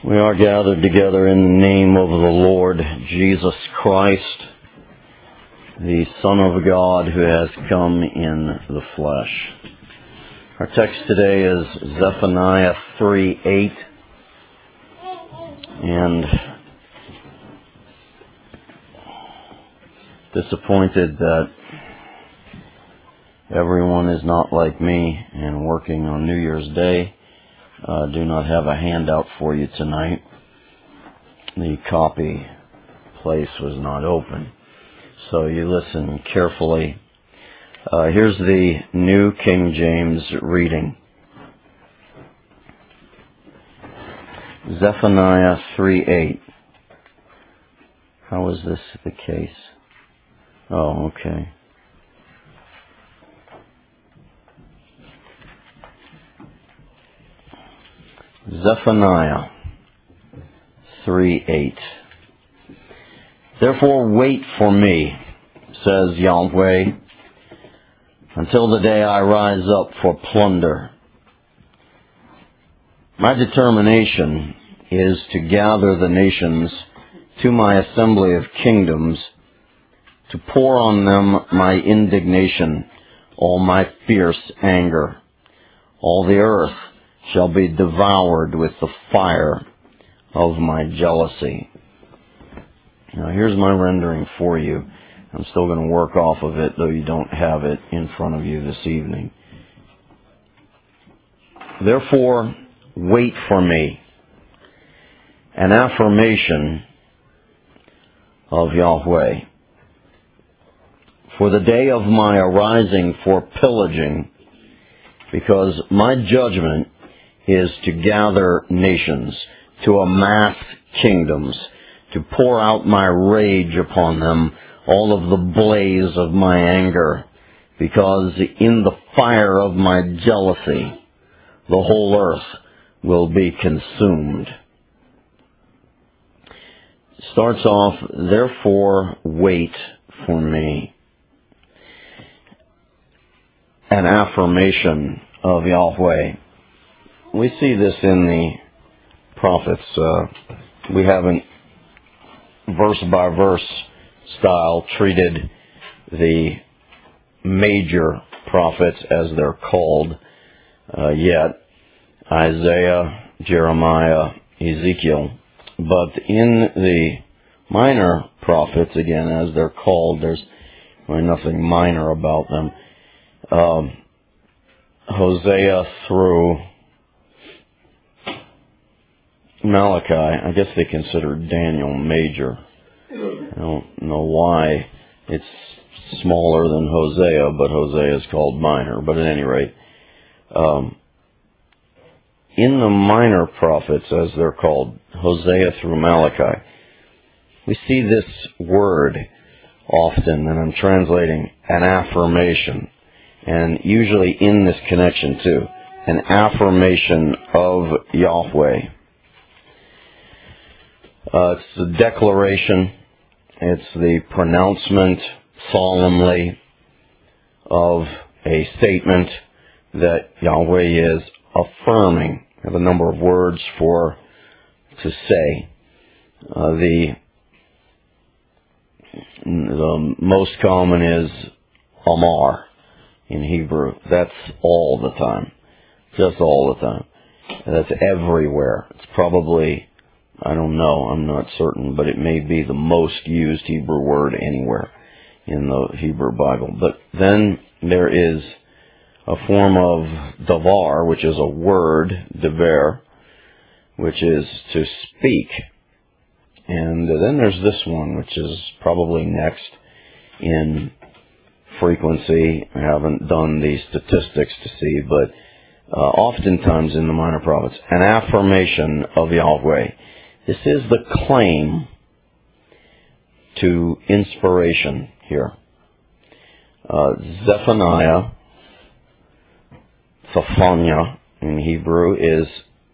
We are gathered together in the name of the Lord Jesus Christ, the Son of God who has come in the flesh. Our text today is Zephaniah 3:8, and disappointed that everyone is not like me and working on New Year's Day. Do not have a handout for you tonight. The copy place was not open. So you listen carefully. Here's the New King James reading. Zephaniah 3:8. How is this the case? Oh, okay. Zephaniah 3:8. Therefore wait for me, says Yahweh, until the day I rise up for plunder. My determination is to gather the nations to my assembly of kingdoms, to pour on them my indignation, all my fierce anger. All the earth shall be devoured with the fire of my jealousy. Now here's my rendering for you. I'm still going to work off of it, though you don't have it in front of you this evening. Therefore, wait for me, an affirmation of Yahweh. For the day of my arising for pillaging, because my judgment is to gather nations, to amass kingdoms, to pour out my rage upon them, all of the blaze of my anger, because in the fire of my jealousy, the whole earth will be consumed. Starts off, therefore wait for me. An affirmation of Yahweh. We see this in the prophets. We haven't verse by verse style treated the major prophets as they're called yet. Isaiah, Jeremiah, Ezekiel. But in the minor prophets, again, as they're called, there's really nothing minor about them. Hosea through Malachi, I guess they consider Daniel major. I don't know why it's smaller than Hosea, but Hosea is called minor. But at any rate, in the minor prophets, as they're called, Hosea through Malachi, we see this word often, and I'm translating an affirmation, and usually in this connection too, an affirmation of Yahweh. It's the declaration, it's the pronouncement solemnly of a statement that Yahweh is affirming. I have a number of words to say. The most common is Amar in Hebrew. That's all the time. Just all the time. That's everywhere. It's probably, I don't know, I'm not certain, but it may be the most used Hebrew word anywhere in the Hebrew Bible. But then there is a form of davar, which is a word, dever, which is to speak. And then there's this one, which is probably next in frequency. I haven't done the statistics to see, but oftentimes in the minor prophets, an affirmation of Yahweh. This is the claim to inspiration here. Zephaniah, Zephaniah in Hebrew, is,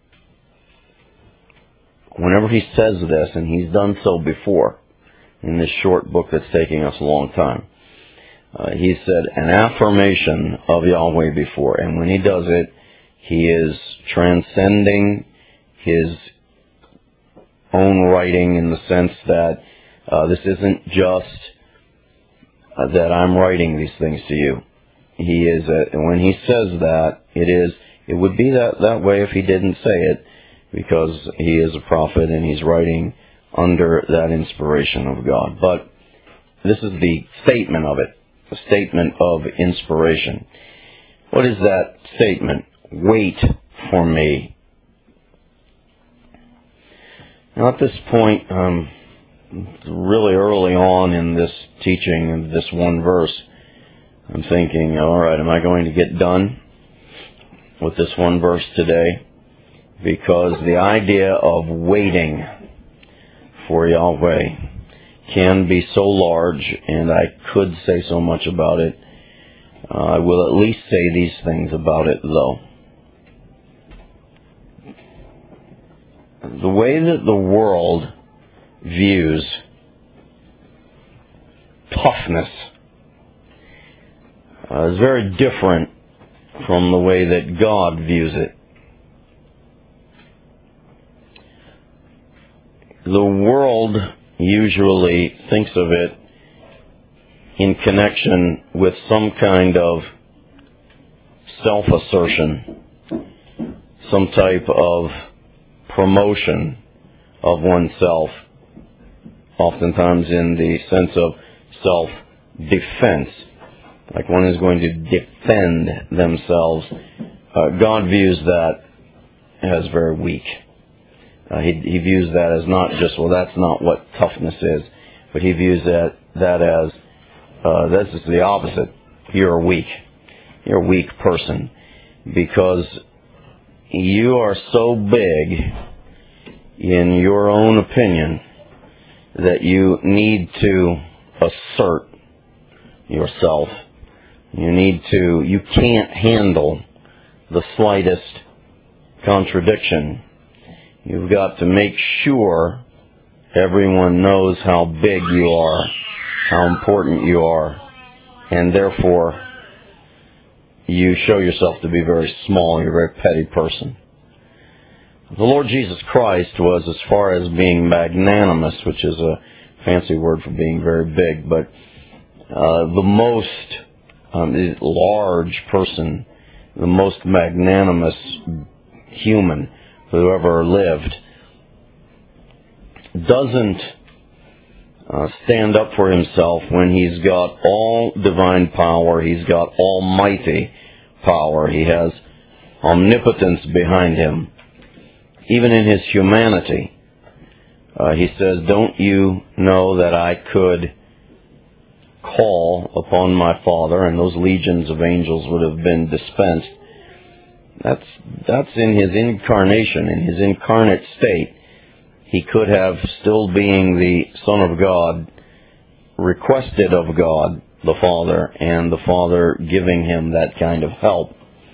whenever he says this, and he's done so before in this short book that's taking us a long time, he said an affirmation of Yahweh before, and when he does it, he is transcending his own writing in the sense that this isn't just that I'm writing these things to you. He is, when he says that, it would be that way if he didn't say it, because he is a prophet and he's writing under that inspiration of God. But this is the statement of it, the statement of inspiration. What is that statement? Wait for me. Now at this point, really early on in this teaching of this one verse, I'm thinking, all right, am I going to get done with this one verse today? Because the idea of waiting for Yahweh can be so large, and I could say so much about it. I will at least say these things about it, though. The way that the world views toughness is very different from the way that God views it. The world usually thinks of it in connection with some kind of self-assertion, some type of promotion of oneself, oftentimes in the sense of self-defense, like one is going to defend themselves. God views that as very weak. He views that as not just, well, that's not what toughness is, but he views that as, this is the opposite. You're weak. You're a weak person because you are so big in your own opinion that you need to assert yourself. You can't handle the slightest contradiction. You've got to make sure everyone knows how big you are, how important you are, and therefore you show yourself to be very small. You're a very petty person. The Lord Jesus Christ was, as far as being magnanimous, which is a fancy word for being very big, but the most large person, the most magnanimous human who ever lived, doesn't stand up for himself when he's got all divine power, he's got almighty power, he has omnipotence behind him. Even in his humanity, he says, don't you know that I could call upon my Father and those legions of angels would have been dispensed? That's in his incarnation, in his incarnate state. He could have, still being the Son of God, requested of God the Father, and the Father giving him that kind of help.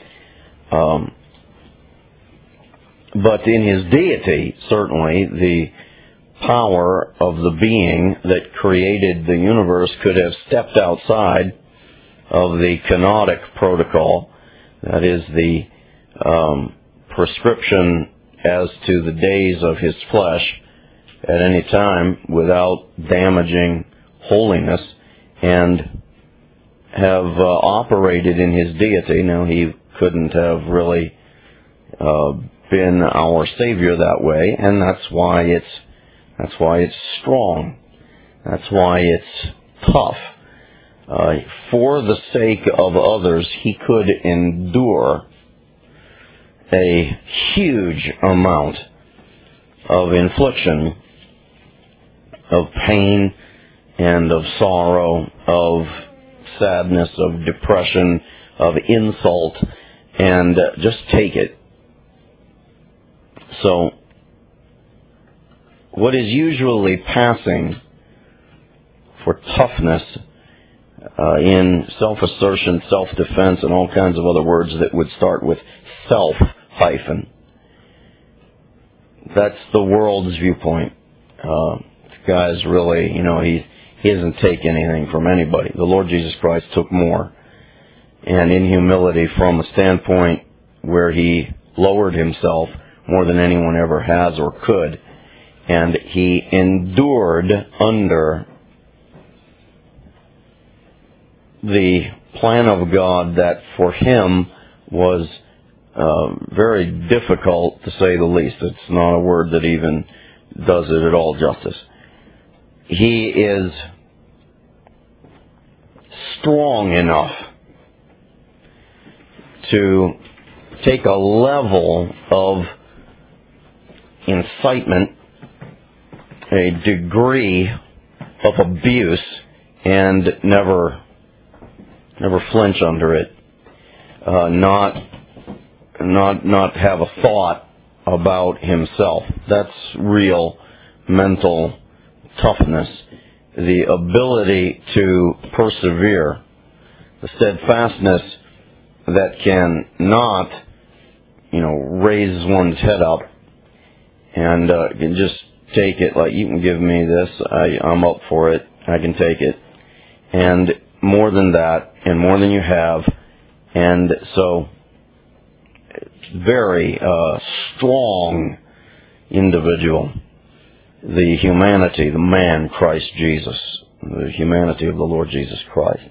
But in his deity, certainly, the power of the being that created the universe could have stepped outside of the canonic protocol, that is the prescription as to the days of his flesh at any time without damaging holiness, and have operated in his deity. Now, he couldn't have really been our Savior that way, and that's why it's strong. That's why it's tough. For the sake of others, he could endure a huge amount of infliction, of pain, and of sorrow, of sadness, of depression, of insult, and just take it. So, what is usually passing for toughness in self-assertion, self-defense, and all kinds of other words that would start with self hyphen. That's the world's viewpoint. The guy's really, he doesn't take anything from anybody. The Lord Jesus Christ took more. And in humility, from a standpoint where he lowered himself more than anyone ever has or could, and he endured under the plan of God that for him was very difficult, to say the least. It's not a word that even does it at all justice. He is strong enough to take a level of incitement, a degree of abuse, and never flinch under it. Not have a thought about himself. That's real mental toughness. The ability to persevere, the steadfastness that can not, raise one's head up and can just take it like, you can give me this, I'm up for it, I can take it. And more than that, and more than you have. And so, very strong individual. The humanity, the man, Christ Jesus. The humanity of the Lord Jesus Christ.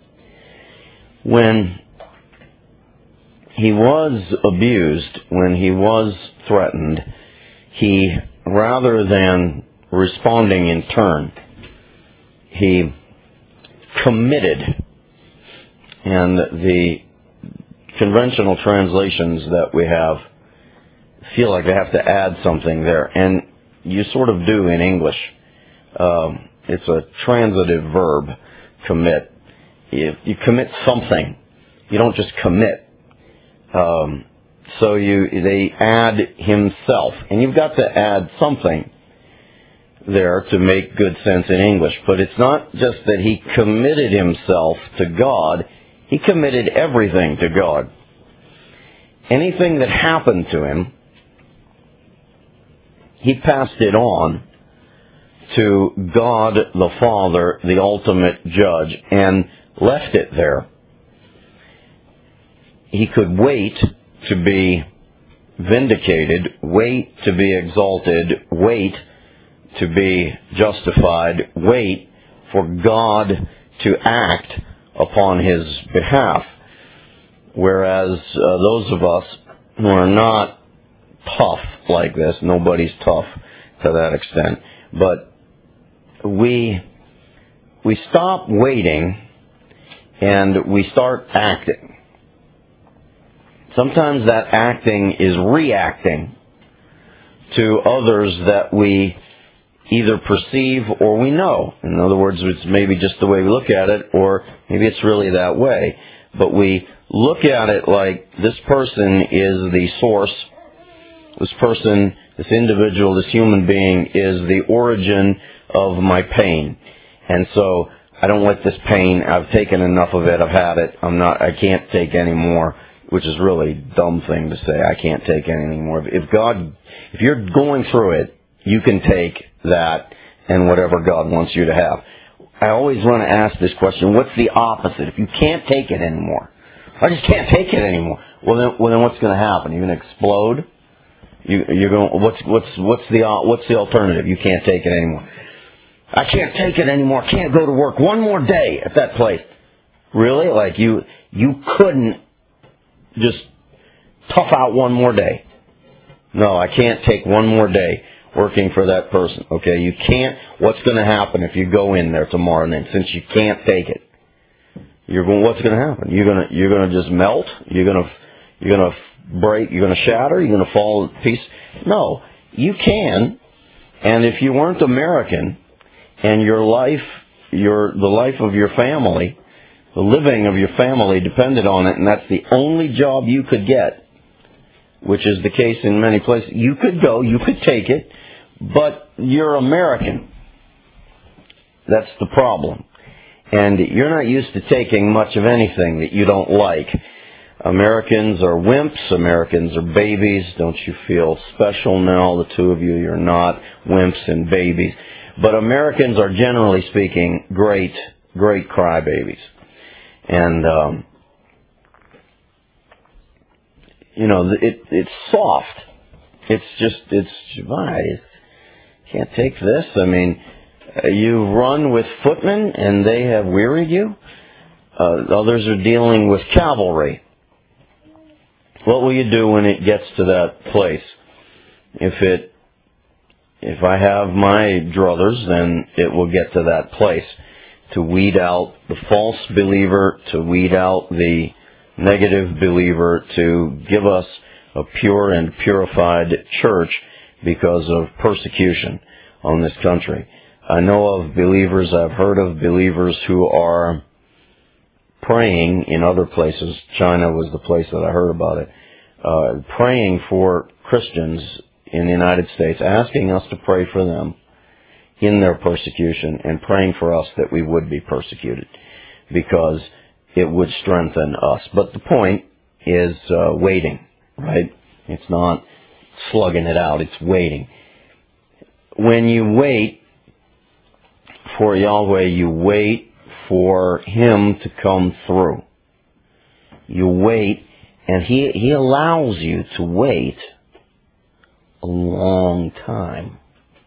When he was abused, when he was threatened, he, rather than responding in turn, he committed. And the conventional translations that we have feel like they have to add something there. And you sort of do in English. It's a transitive verb, commit. You commit something. You don't just commit. So they add himself. And you've got to add something there to make good sense in English. But it's not just that he committed himself to God. He committed everything to God. Anything that happened to him, he passed it on to God the Father, the ultimate judge, and left it there. He could wait to be vindicated, wait to be exalted, wait to be justified, wait for God to act upon his behalf. Whereas those of us who are not tough like this, nobody's tough to that extent, but we stop waiting and we start acting. Sometimes that acting is reacting to others that we either perceive or we know. In other words, it's maybe just the way we look at it, or maybe it's really that way. But we look at it like this person is the source. This person, this individual, this human being is the origin of my pain. And so I don't like this pain. I've taken enough of it. I've had it. I can't take any more, which is really a dumb thing to say. I can't take any more. If you're going through it, you can take that and whatever God wants you to have. I always want to ask this question, what's the opposite? If you can't take it anymore, I just can't take it anymore. Well then what's going to happen? You're going to explode? You're going, what's the alternative? You can't take it anymore. I can't take it anymore. I can't go to work one more day at that place. Really? Like you couldn't just tough out one more day. No, I can't take one more day working for that person. Okay, you can't. What's going to happen if you go in there tomorrow and then, since you can't take it? What's going to happen? You're going to just melt? You're going to break? You're going to shatter? You're going to fall to pieces? No, you can. And if you weren't American and your life, the life of your family, the living of your family depended on it, and that's the only job you could get, which is the case in many places, you could go, you could take it, but you're American. That's the problem. And you're not used to taking much of anything that you don't like. Americans are wimps. Americans are babies. Don't you feel special now, the two of you? You're not wimps and babies. But Americans are, generally speaking, great crybabies. And, it's soft. It's Can't take this. I mean, you run with footmen and they have wearied you. Others are dealing with cavalry. What will you do when it gets to that place? If I have my druthers, then it will get to that place. To weed out the false believer, to weed out the negative believer, to give us a pure and purified church because of persecution on this country. I know of believers, I've heard of believers who are praying in other places. China was the place that I heard about it. Praying for Christians in the United States, asking us to pray for them in their persecution and praying for us that we would be persecuted because it would strengthen us. But the point is waiting, right? It's not slugging it out, it's waiting. When you wait for Yahweh, you wait for Him to come through. You wait, and He allows you to wait a long time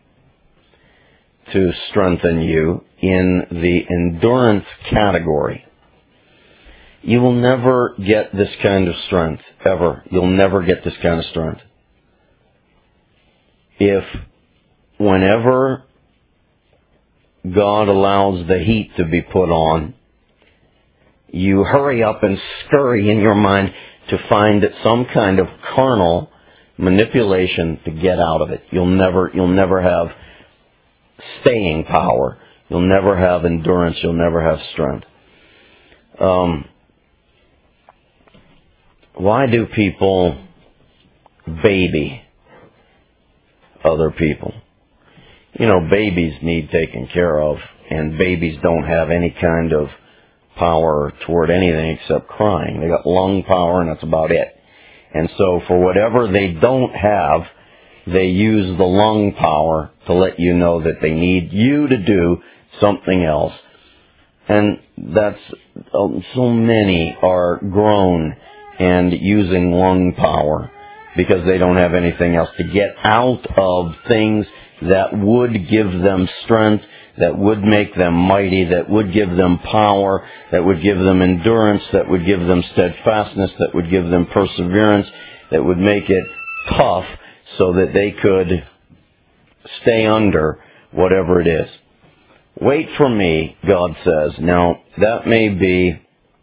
to strengthen you in the endurance category. You will never get this kind of strength, ever. You'll never get this kind of strength. If whenever God allows the heat to be put on, you hurry up and scurry in your mind to find some kind of carnal manipulation to get out of it. You'll never have staying power. You'll never have endurance. You'll never have strength. Why do people baby other people? You know, babies need taken care of, and babies don't have any kind of power toward anything except crying. They got lung power, and that's about it. And so for whatever they don't have, they use the lung power to let you know that they need you to do something else. And that's, so many are grown and using lung power because they don't have anything else to get out of things that would give them strength, that would make them mighty, that would give them power, that would give them endurance, that would give them steadfastness, that would give them perseverance, that would make it tough so that they could stay under whatever it is. Wait for me, God says. Now, that may be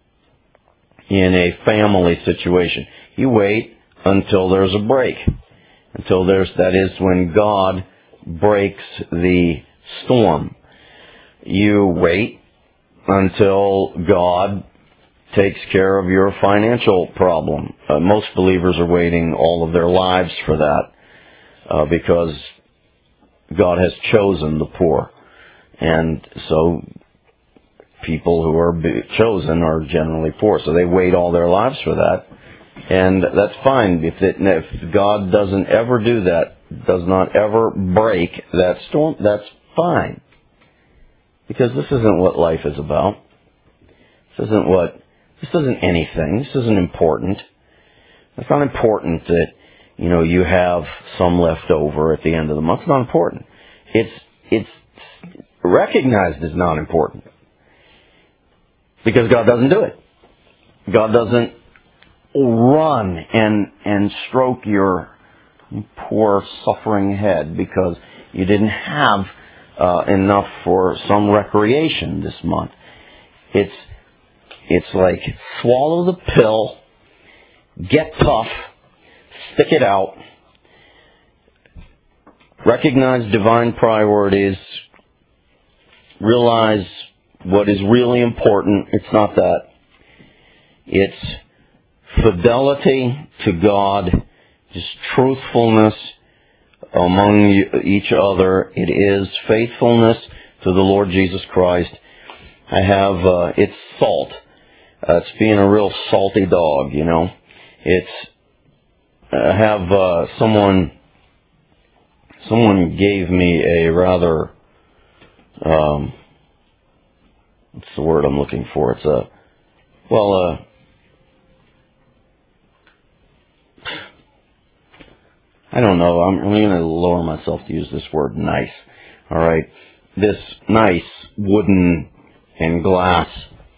in a family situation. You wait until there's a break. That is when God breaks the storm. You wait until God takes care of your financial problem. Most believers are waiting all of their lives for that because God has chosen the poor. And so people who are chosen are generally poor. So they wait all their lives for that. And that's fine. If God doesn't ever do that, does not ever break that storm, that's fine. Because this isn't what life is about. This isn't anything. This isn't important. It's not important that, you have some left over at the end of the month. It's not important. It's recognized as not important. Because God doesn't do it. God doesn't run and stroke your poor suffering head because you didn't have enough for some recreation this month. It's like swallow the pill, get tough, stick it out, recognize divine priorities, realize what is really important. It's not that. It's fidelity to God, just truthfulness among each other. It is faithfulness to the Lord Jesus Christ. It's salt. It's being a real salty dog, someone gave me a rather, what's the word I'm looking for? I don't know, I'm going to lower myself to use this word nice. All right. This nice wooden and glass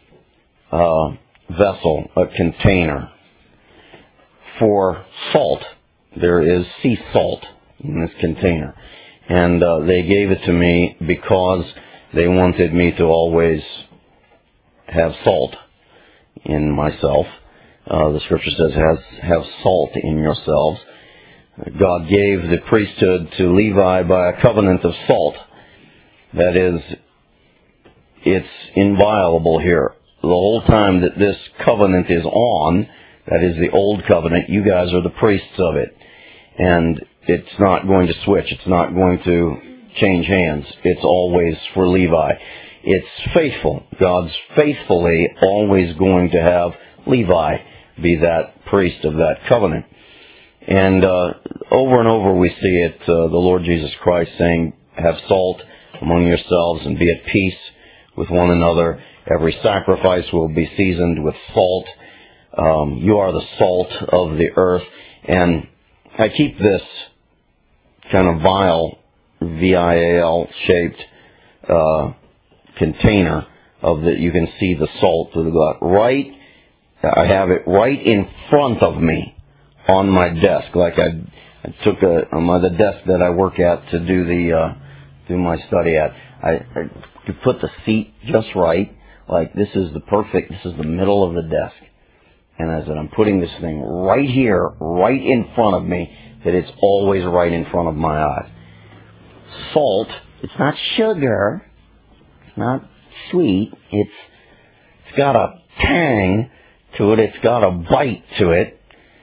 vessel, a container for salt. There is sea salt in this container. And they gave it to me because they wanted me to always have salt in myself. The scripture says, have salt in yourselves. God gave the priesthood to Levi by a covenant of salt. That is, it's inviolable here. The whole time that this covenant is on, that is the old covenant, you guys are the priests of it. And it's not going to switch. It's not going to change hands. It's always for Levi. It's faithful. God's faithfully always going to have Levi be that priest of that covenant. And over and over we see it, the Lord Jesus Christ saying, have salt among yourselves and be at peace with one another. Every sacrifice will be seasoned with salt. You are the salt of the earth. And I keep this kind of vial, VIAL shaped container of that you can see the salt through the glass. I have it right in front of me on my desk, like I took on the desk that I work at to do my study at. I could put the seat just right, like this is the middle of the desk. And as I'm putting this thing right here, right in front of me, that it's always right in front of my eyes. Salt, it's not sugar, it's not sweet, it's got a tang to it, it's got a bite to it.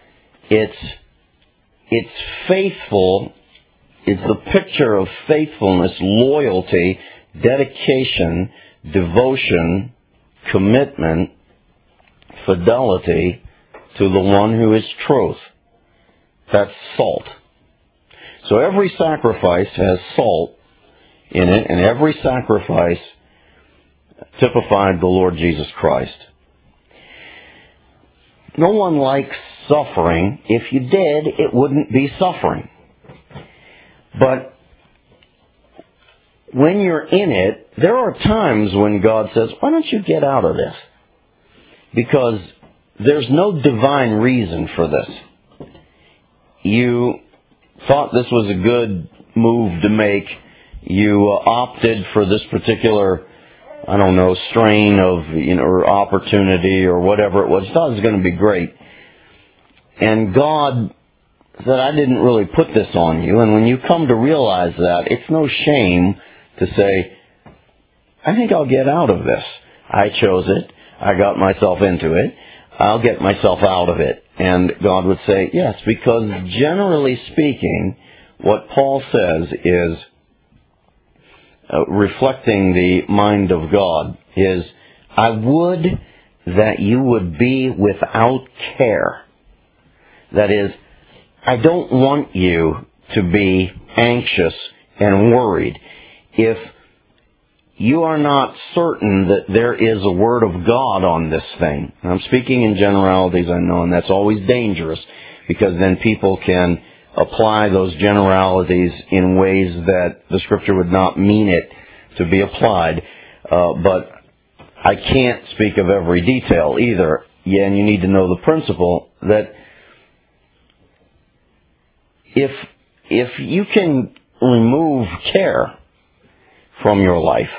It's faithful. It's the picture of faithfulness, loyalty, dedication, devotion, commitment, fidelity to the one who is truth. That's salt. So every sacrifice has salt in it, and every sacrifice typified the Lord Jesus Christ. No one likes suffering. If you did, it wouldn't be suffering. But when you're in it, there are times when God says, why don't you get out of this? Because there's no divine reason for this. You thought this was a good move to make. You opted for this particular, strain of, or opportunity or whatever it was. You thought it was going to be great. And God said, I didn't really put this on you. And when you come to realize that, it's no shame to say, I think I'll get out of this. I chose it. I got myself into it. I'll get myself out of it. And God would say, yes, because generally speaking, what Paul says is, reflecting the mind of God, is, I would that you would be without care. That is, I don't want you to be anxious and worried. If you are not certain that there is a word of God on this thing, and I'm speaking in generalities, I know, and that's always dangerous, because then people can apply those generalities in ways that the Scripture would not mean it to be applied. But I can't speak of every detail either. Yeah, and you need to know the principle that if you can remove care from your life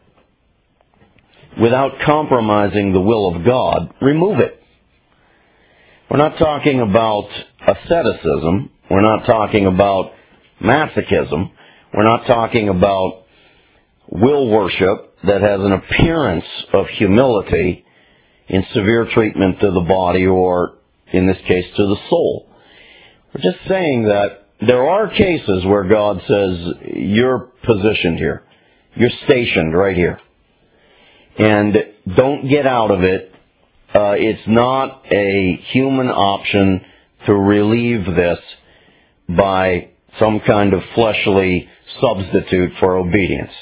without compromising the will of God, remove it. We're not talking about asceticism. We're not talking about masochism. We're not talking about will worship that has an appearance of humility in severe treatment to the body, or in this case to the soul. We're just saying that there are cases where God says, you're positioned here. You're stationed right here. And don't get out of it. It's not a human option to relieve this by some kind of fleshly substitute for obedience.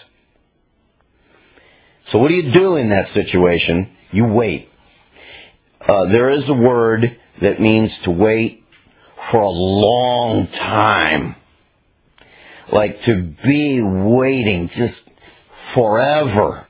So what do you do in that situation? You wait. There is a word that means to wait for a long time. Like to be waiting just forever.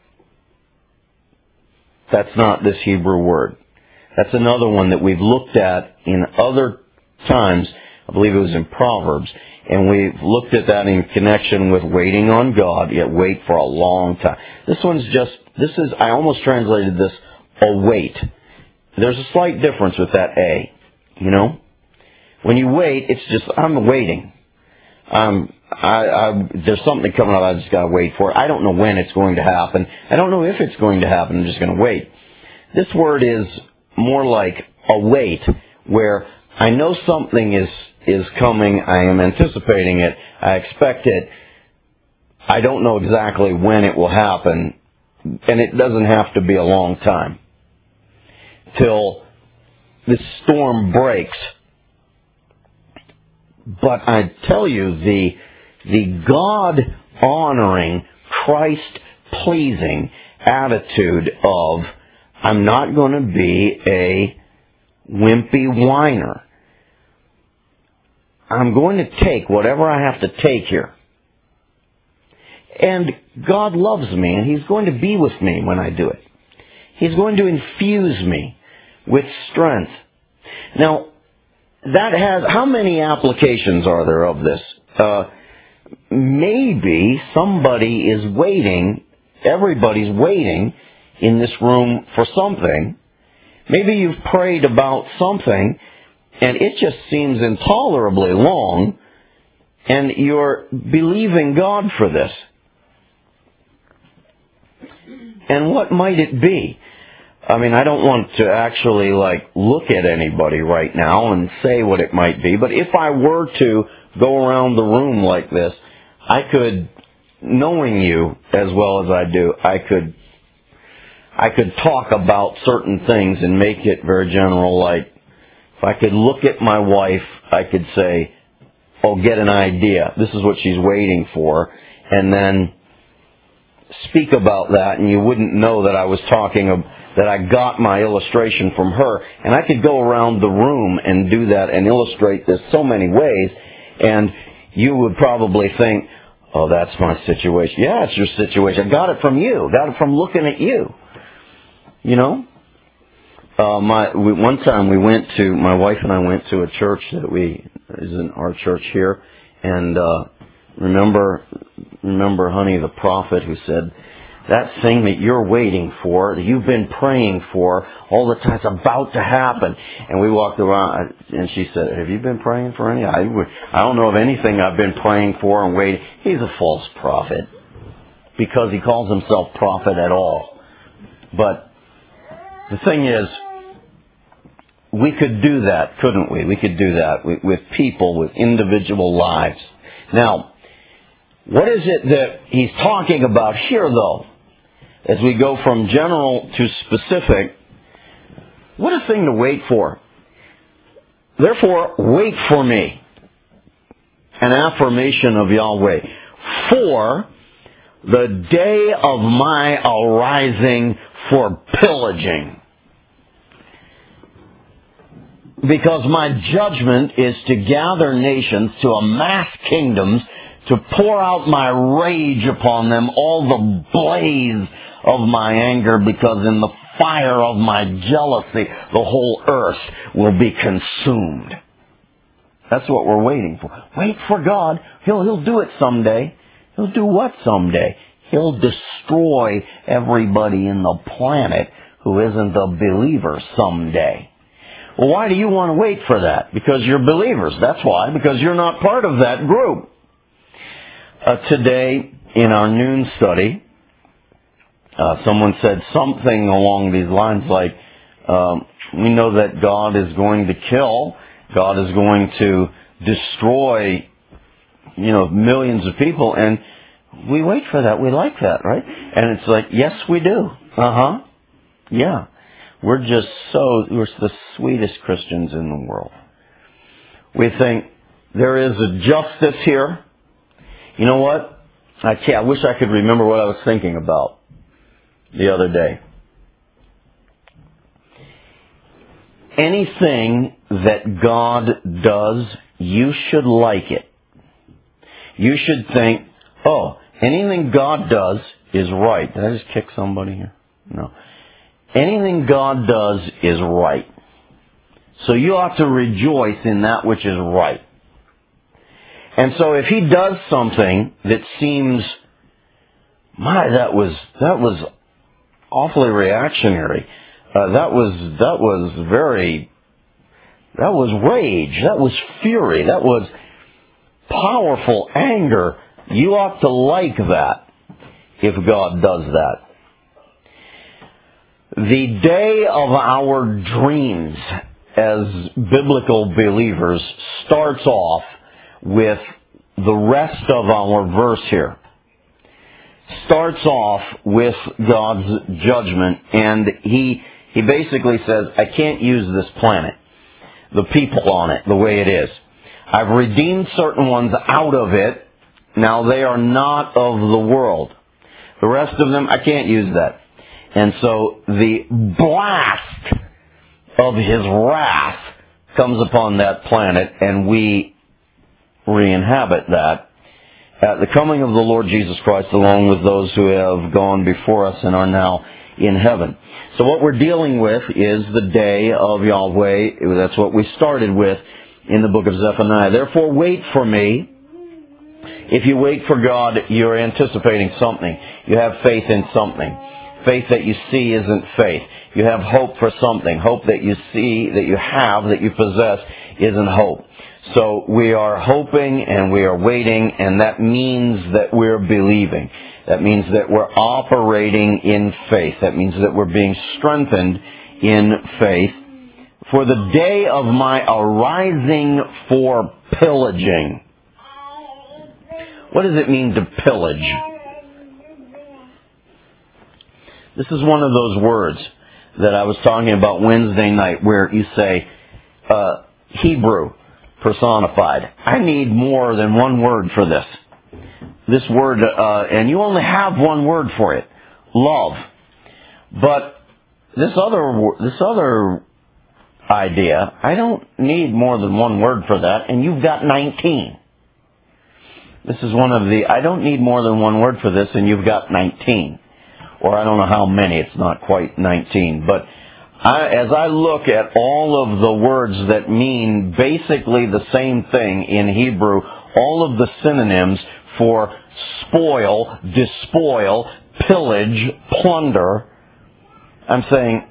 That's not this Hebrew word. That's another one that we've looked at in other times. I believe it was in Proverbs. And we've looked at that in connection with waiting on God, yet wait for a long time. I almost translated this await. There's a slight difference with that A, you know? When you wait, it's just, I'm waiting. There's something coming up, I just gotta wait for it. I don't know when it's going to happen. I don't know if it's going to happen, I'm just gonna wait. This word is more like await, where I know something is coming, I am anticipating it, I expect it, I don't know exactly when it will happen, and it doesn't have to be a long time. Till this storm breaks. But I tell you, the God-honoring, Christ-pleasing attitude of, I'm not going to be a wimpy whiner. I'm going to take whatever I have to take here. And God loves me, and He's going to be with me when I do it. He's going to infuse me with strength. Now, how many applications are there of this? Maybe somebody is waiting, everybody's waiting in this room for something. Maybe you've prayed about something, and it just seems intolerably long, and you're believing God for this. And what might it be? I mean, I don't want to actually look at anybody right now and say what it might be, but if I were to go around the room like this, I could, knowing you as well as I do, I could talk about certain things and make it very general. Like, if I could look at my wife, I could say, oh, get an idea. This is what she's waiting for. And then speak about that, and you wouldn't know that I was that I got my illustration from her. And I could go around the room and do that and illustrate this so many ways, and you would probably think, oh, that's my situation. Yeah, it's your situation. I got it from you. Got it from looking at you. You know? One time my wife and I went to a church that is in our church here, and remember, honey, the prophet who said, that thing that you're waiting for, that you've been praying for all the time, it's about to happen. And we walked around, and she said, have you been praying for any? I don't know of anything I've been praying for and waiting. He's a false prophet, because he calls himself prophet at all. But the thing is, we could do that, couldn't we? We could do that with people, with individual lives. Now, what is it that he's talking about here, though? As we go from general to specific, what a thing to wait for. Therefore, wait for me. An affirmation of Yahweh. For the day of my arising for pillaging. Because my judgment is to gather nations, to amass kingdoms, to pour out my rage upon them, all the blaze of my anger, because in the fire of my jealousy, the whole earth will be consumed. That's what we're waiting for. Wait for God. He'll do it someday. He'll do what someday? He'll destroy everybody in the planet who isn't a believer someday. Well, why do you want to wait for that? Because you're believers. That's why. Because you're not part of that group. Today, in our noon study, someone said something along these lines like, we know that God is going to kill, God is going to destroy, millions of people, and we wait for that. We like that, right? And it's like, yes, we do. Yeah. We're the sweetest Christians in the world. We think there is a justice here. You know what? I wish I could remember what I was thinking about the other day. Anything that God does, you should like it. You should think, oh, anything God does is right. Did I just kick somebody here? No. Anything God does is right. So you ought to rejoice in that which is right. And so if He does something that seems, that was awfully reactionary. That was rage. That was fury. That was powerful anger. You ought to like that if God does that. The day of our dreams as biblical believers starts off with the rest of our verse here. Starts off with God's judgment, and He basically says, I can't use this planet, the people on it, the way it is. I've redeemed certain ones out of it. Now they are not of the world. The rest of them, I can't use that. And so the blast of His wrath comes upon that planet, and we re-inhabit that at the coming of the Lord Jesus Christ, along with those who have gone before us and are now in heaven. So what we're dealing with is the day of Yahweh. That's what we started with in the book of Zephaniah. Therefore, wait for me. If you wait for God, you're anticipating something. You have faith in something. Faith that you see isn't faith. You have hope for something. Hope that you see, that you have, that you possess, isn't hope. So we are hoping and we are waiting, and that means that we're believing. That means that we're operating in faith. That means that we're being strengthened in faith. For the day of my arising for pillaging. What does it mean to pillage? This is one of those words that I was talking about Wednesday night, where you say, Hebrew personified. I need more than one word for this. This word, and you only have one word for it, love. But this other idea, I don't need more than one word for that, and you've got 19. This is one of the, I don't need more than one word for this, and you've got 19. Or I don't know how many, it's not quite 19. But as I look at all of the words that mean basically the same thing in Hebrew, all of the synonyms for spoil, despoil, pillage, plunder, I'm saying,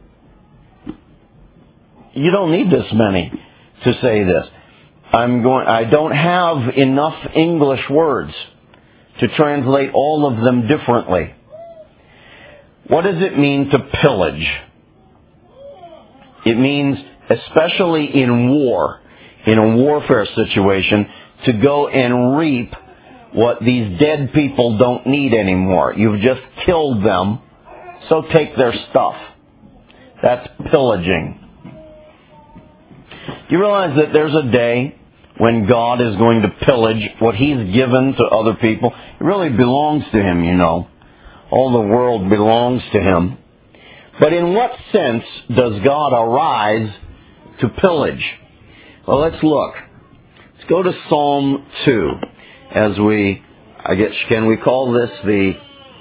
you don't need this many to say this. I don't have enough English words to translate all of them differently. What does it mean to pillage? It means, especially in war, in a warfare situation, to go and reap what these dead people don't need anymore. You've just killed them, so take their stuff. That's pillaging. Do you realize that there's a day when God is going to pillage what He's given to other people? It really belongs to Him, you know. All the world belongs to Him. But in what sense does God arise to pillage? Well, let's look. Let's go to Psalm 2. Can we call this the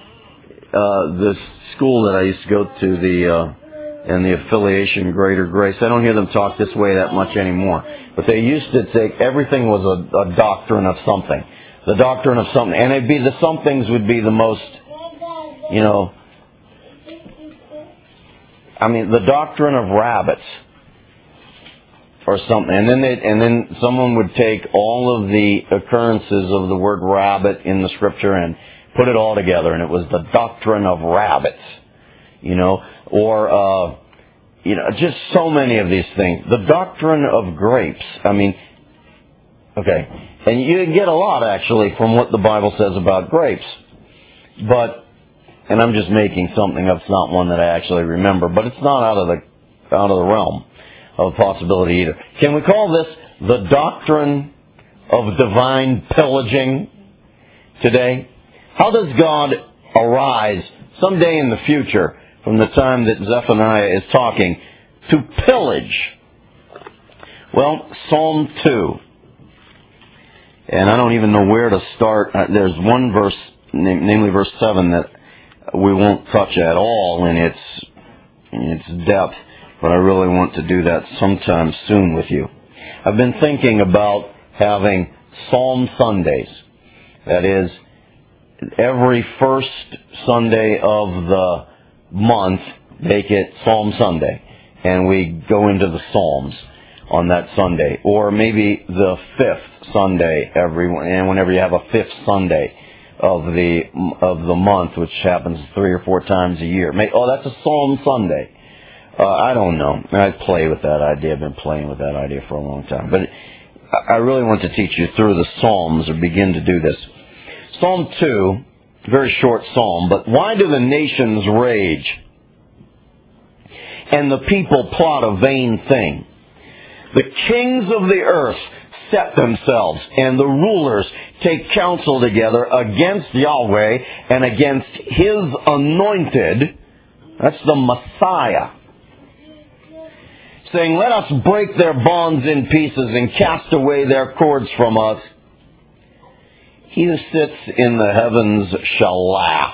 school that I used to go to, and the affiliation Greater Grace? I don't hear them talk this way that much anymore. But they used to say everything was a doctrine of something. The doctrine of something. And it'd be the somethings would be the most, the doctrine of rabbits or something. And then someone would take all of the occurrences of the word rabbit in the scripture and put it all together, and it was the doctrine of rabbits. Just so many of these things. The doctrine of grapes. Okay. And you get a lot, actually, from what the Bible says about grapes. And I'm just making something up. It's not one that I actually remember, but it's not out of the realm of possibility either. Can we call this the doctrine of divine pillaging today? How does God arise someday in the future, from the time that Zephaniah is talking, to pillage? Well, Psalm 2. And I don't even know where to start. There's one verse, namely verse 7, that we won't touch at all in its depth, but I really want to do that sometime soon with you. I've been thinking about having Psalm Sundays. That is, every first Sunday of the month, make it Psalm Sunday. And we go into the Psalms on that Sunday. Or maybe the fifth Sunday and whenever you have a fifth Sunday of the month, which happens 3 or 4 times a year. That's a Psalm Sunday. I don't know. I play with that idea. I've been playing with that idea for a long time. But I really want to teach you through the Psalms, or begin to do this. Psalm 2, very short psalm, but why do the nations rage and the people plot a vain thing? The kings of the earth set themselves, and the rulers take counsel together against Yahweh and against His anointed, that's the Messiah, saying, let us break their bonds in pieces and cast away their cords from us. He who sits in the heavens shall laugh.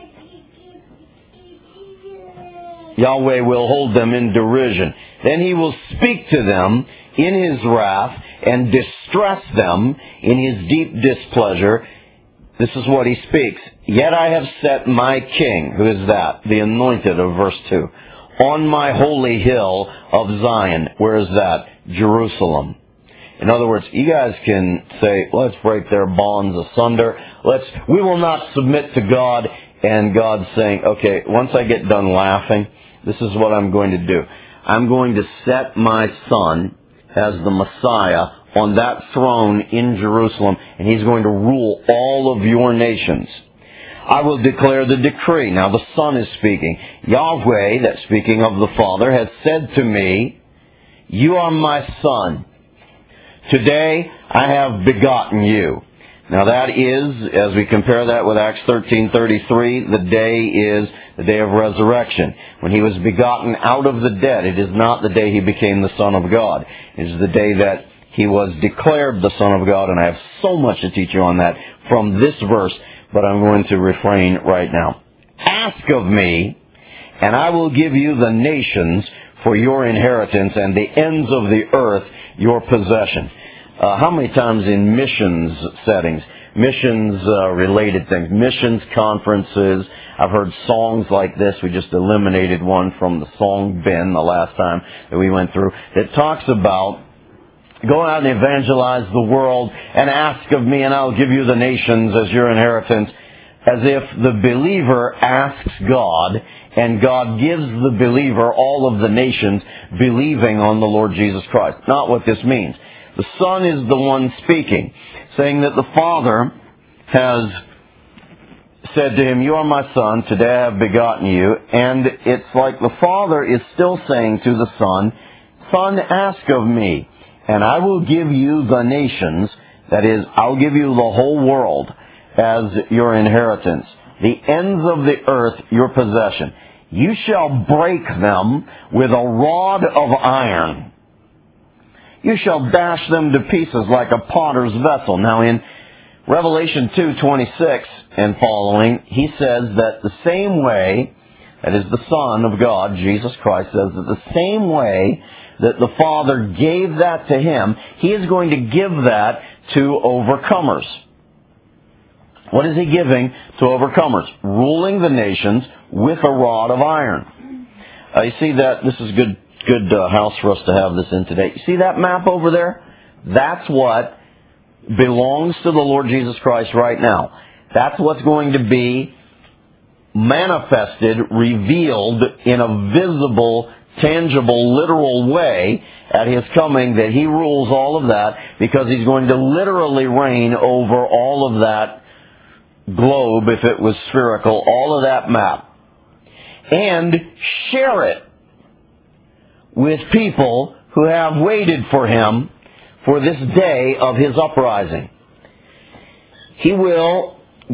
Yahweh will hold them in derision. Then He will speak to them in His wrath and distress them in His deep displeasure. This is what He speaks. Yet I have set my king, who is that? The anointed of verse 2, on my holy hill of Zion. Where is that? Jerusalem. In other words, you guys can say, let's break their bonds asunder. We will not submit to God. And God's saying, okay, once I get done laughing, this is what I'm going to do. I'm going to set my Son as the Messiah on that throne in Jerusalem, and He's going to rule all of your nations. I will declare the decree. Now the Son is speaking. Yahweh, that's speaking of the Father, has said to me, you are my Son. Today I have begotten you. Now that is, as we compare that with Acts 13:33, the day is the day of resurrection. When He was begotten out of the dead, it is not the day He became the Son of God. It is the day that He was declared the Son of God, and I have so much to teach you on that from this verse, but I'm going to refrain right now. Ask of me, and I will give you the nations for your inheritance, and the ends of the earth your possession. How many times in missions settings, missions-related things, missions conferences, I've heard songs like this. We just eliminated one from the song bin the last time that we went through that talks about go out and evangelize the world and ask of me and I'll give you the nations as your inheritance, as if the believer asks God and God gives the believer all of the nations believing on the Lord Jesus Christ. Not what this means. The Son is the one speaking, saying that the Father has said to Him, you are my Son, today I have begotten you. And it's like the Father is still saying to the Son, Son, ask of me, and I will give you the nations, that is, I'll give you the whole world as your inheritance, the ends of the earth your possession. You shall break them with a rod of iron. You shall dash them to pieces like a potter's vessel. Now in Revelation 2:26 and following, he says that the same way, that is the Son of God, Jesus Christ, says that the same way that the Father gave that to Him, He is going to give that to overcomers. What is He giving to overcomers? Ruling the nations with a rod of iron. You see that? This is good house for us to have this in today. You see that map over there? That's what belongs to the Lord Jesus Christ right now. That's what's going to be manifested, revealed in a visible, tangible, literal way at His coming, that He rules all of that, because He's going to literally reign over all of that globe, if it was spherical, all of that map, and share it with people who have waited for Him for this day of His uprising. He will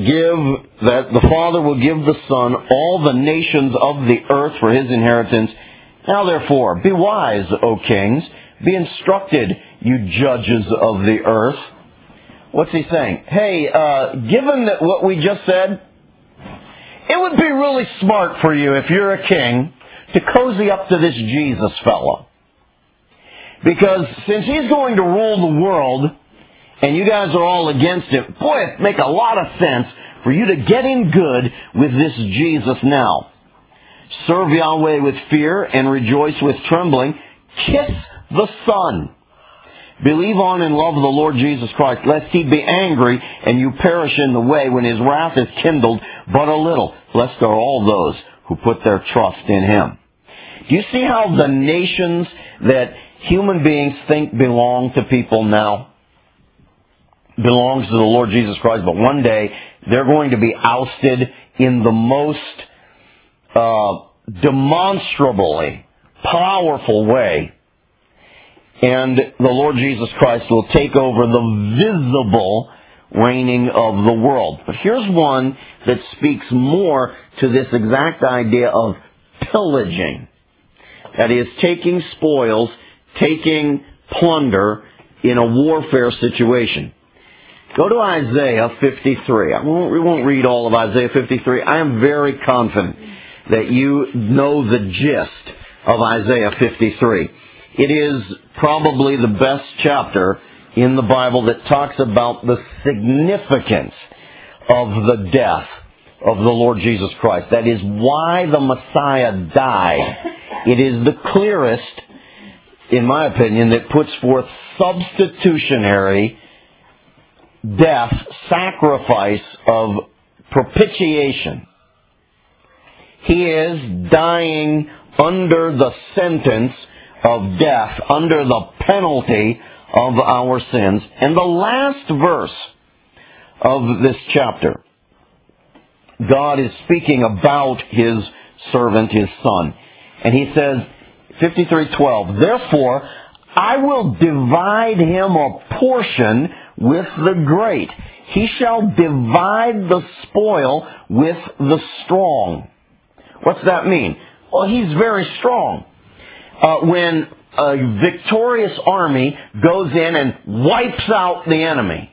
the Father will give the Son all the nations of the earth for His inheritance. Now therefore, be wise, O kings, Be instructed, you judges of the earth. What's he saying? Hey, given that what we just said, it would be really smart for you, if you're a king, to cozy up to this Jesus fellow. Because since he's going to rule the world, and you guys are all against it, boy, it'd make a lot of sense for you to get in good with this Jesus now. Serve Yahweh with fear and rejoice with trembling. Kiss the Son. Believe on and love the Lord Jesus Christ, lest he be angry and you perish in the way when his wrath is kindled but a little. Blessed are all those who put their trust in him. Do you see how the nations that human beings think belong to people now belongs to the Lord Jesus Christ, but one day they're going to be ousted in the most demonstrably powerful way. And the Lord Jesus Christ will take over the visible reigning of the world. But here's one that speaks more to this exact idea of pillaging. That is, taking spoils, taking plunder in a warfare situation. Go to Isaiah 53. We won't read all of Isaiah 53. I am very confident that you know the gist of Isaiah 53. It is probably the best chapter in the Bible that talks about the significance of the death of the Lord Jesus Christ. That is why the Messiah died. It is the clearest, in my opinion, that puts forth substitutionary death, sacrifice of propitiation. He is dying under the sentence of death, under the penalty of our sins. And the last verse of this chapter, God is speaking about His servant, His Son. And He says, 53:12, therefore, I will divide him a portion with the great. He shall divide the spoil with the strong. What's that mean? Well, he's very strong. When a victorious army goes in and wipes out the enemy,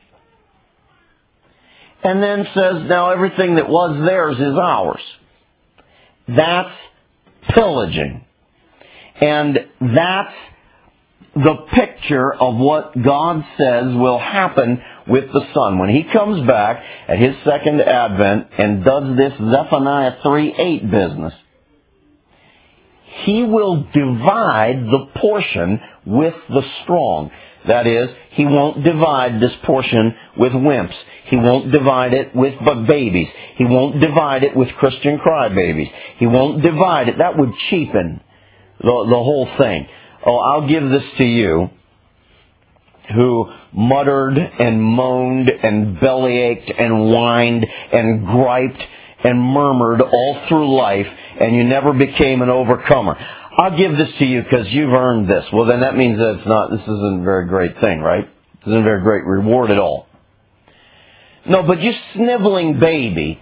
and then says, now everything that was theirs is ours. That's pillaging. And that's the picture of what God says will happen with the Son. When He comes back at His second advent and does this Zephaniah 3:8 business, He will divide the portion with the strong. That is, He won't divide this portion with wimps. He won't divide it with babies. He won't divide it with Christian crybabies. He won't divide it. That would cheapen the whole thing. Oh, I'll give this to you who muttered and moaned and bellyached and whined and griped and murmured all through life, and you never became an overcomer. I'll give this to you because you've earned this. Well, then that means that this isn't a very great thing, right? This isn't a very great reward at all. No, but you sniveling baby,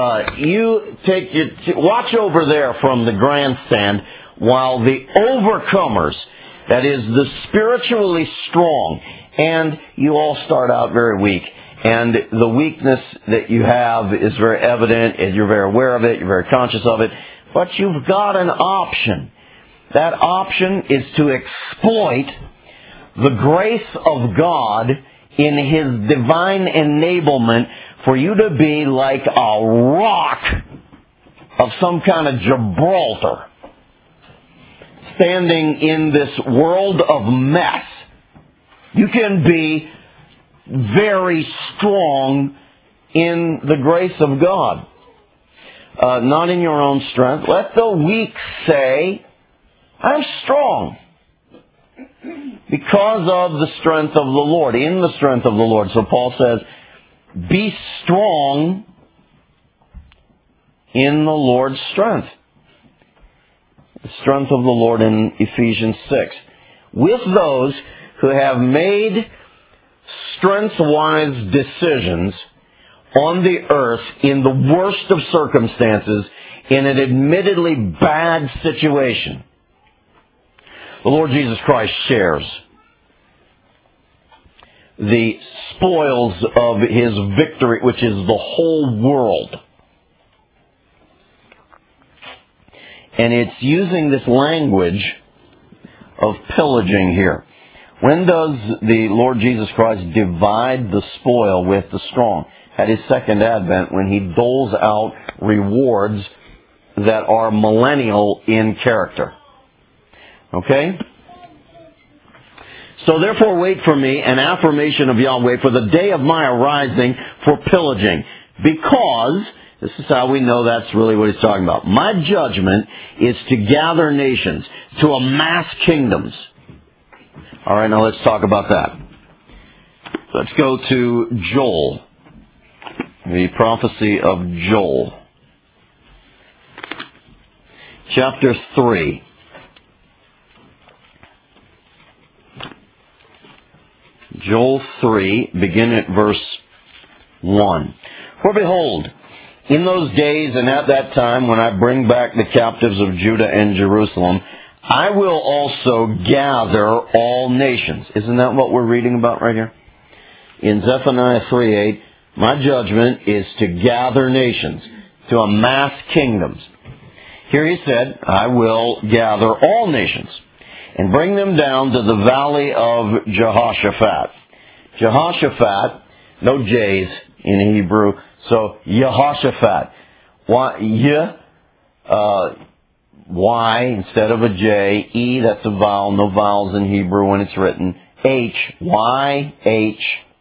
watch over there from the grandstand while the overcomers, that is, the spiritually strong, and you all start out very weak. And the weakness that you have is very evident, and you're very aware of it, you're very conscious of it, but you've got an option. That option is to exploit the grace of God in His divine enablement for you to be like a rock of some kind of Gibraltar, standing in this world of mess. You can be very strong in the grace of God. Not in your own strength. Let the weak say, I'm strong. Because of the strength of the Lord. In the strength of the Lord. So Paul says, be strong in the Lord's strength. The strength of the Lord in Ephesians 6. With those who have made strength-wise decisions on the earth in the worst of circumstances, in an admittedly bad situation. The Lord Jesus Christ shares the spoils of His victory, which is the whole world. And it's using this language of pillaging here. When does the Lord Jesus Christ divide the spoil with the strong? At His second advent, when He doles out rewards that are millennial in character. Okay? So therefore wait for me, an affirmation of Yahweh, for the day of my arising for pillaging. Because, this is how we know that's really what He's talking about. My judgment is to gather nations, to amass kingdoms. Alright, now let's talk about that. Let's go to Joel. The prophecy of Joel. Chapter 3. Joel 3, begin at verse 1. For behold, in those days and at that time when I bring back the captives of Judah and Jerusalem, I will also gather all nations. Isn't that what we're reading about right here? In Zephaniah 3:8, my judgment is to gather nations, to amass kingdoms. Here He said, I will gather all nations and bring them down to the valley of Jehoshaphat. Jehoshaphat, no J's in Hebrew, so Jehoshaphat. Y instead of a J, E, that's a vowel, no vowels in Hebrew when it's written. H, Y-H.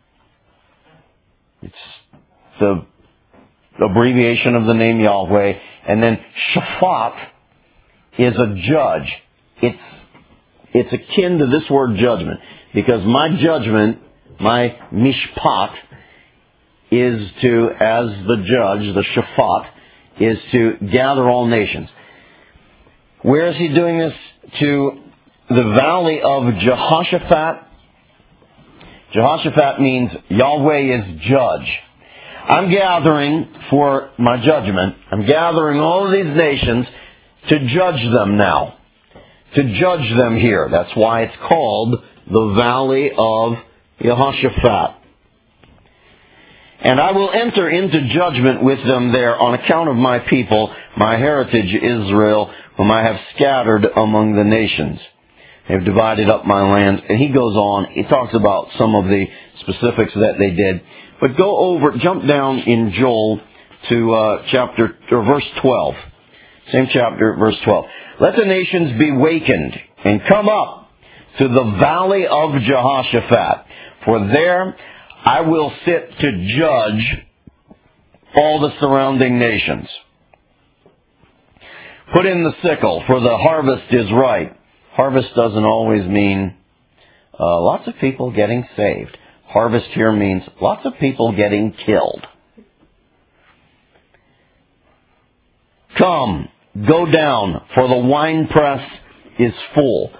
It's the abbreviation of the name Yahweh. And then Shaphat is a judge. It's akin to this word judgment. Because my judgment, my mishpat, is to, as the judge, the Shaphat, is to gather all nations. Where is He doing this? To the valley of Jehoshaphat. Jehoshaphat means Yahweh is judge. I'm gathering for my judgment. I'm gathering all of these nations to judge them now. To judge them here. That's why it's called the valley of Jehoshaphat. And I will enter into judgment with them there on account of my people, my heritage Israel, whom I have scattered among the nations. They have divided up my land. And he goes on. He talks about some of the specifics that they did. But jump down in Joel to verse 12. Same chapter, verse 12. Let the nations be wakened and come up to the valley of Jehoshaphat. For there I will sit to judge all the surrounding nations. Put in the sickle, for the harvest is ripe. Harvest doesn't always mean lots of people getting saved. Harvest here means lots of people getting killed. Come, go down, for the winepress is full.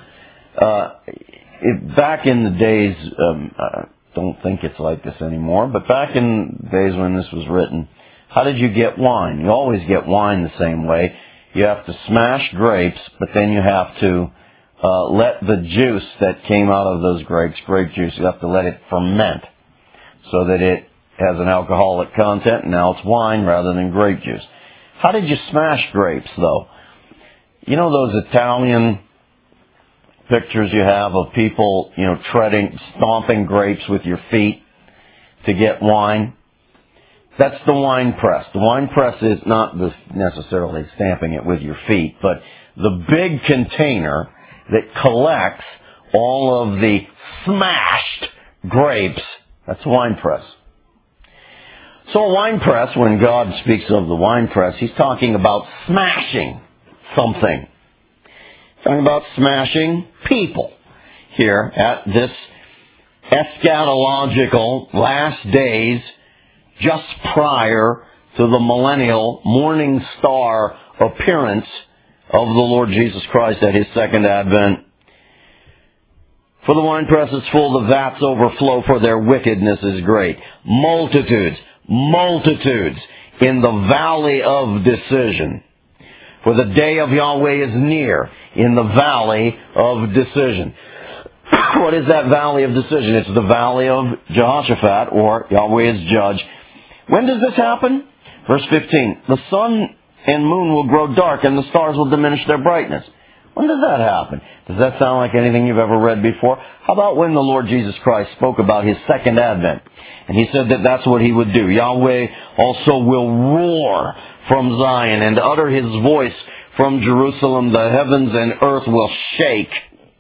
Back in the days, I don't think it's like this anymore, but back in the days when this was written, how did you get wine? You always get wine the same way. You have to smash grapes, but then you have to let the juice that came out of those grapes, grape juice, you have to let it ferment so that it has an alcoholic content, and now it's wine rather than grape juice. How did you smash grapes, though? You know those Italian pictures you have of people, stomping grapes with your feet to get wine? That's the wine press. The wine press is not necessarily stamping it with your feet, but the big container that collects all of the smashed grapes, that's a wine press. So a wine press, when God speaks of the wine press, He's talking about smashing something. He's talking about smashing people here at this eschatological last days, just prior to the millennial morning star appearance of the Lord Jesus Christ at His second advent. For the winepress is full, the vats overflow, for their wickedness is great. Multitudes in the valley of decision. For the day of Yahweh is near in the valley of decision. What is that valley of decision? It's the valley of Jehoshaphat, or Yahweh is judge. When does this happen? Verse 15. The sun and moon will grow dark and the stars will diminish their brightness. When does that happen? Does that sound like anything you've ever read before? How about when the Lord Jesus Christ spoke about His second advent? And He said that that's what He would do. Yahweh also will roar from Zion and utter His voice from Jerusalem. The heavens and earth will shake.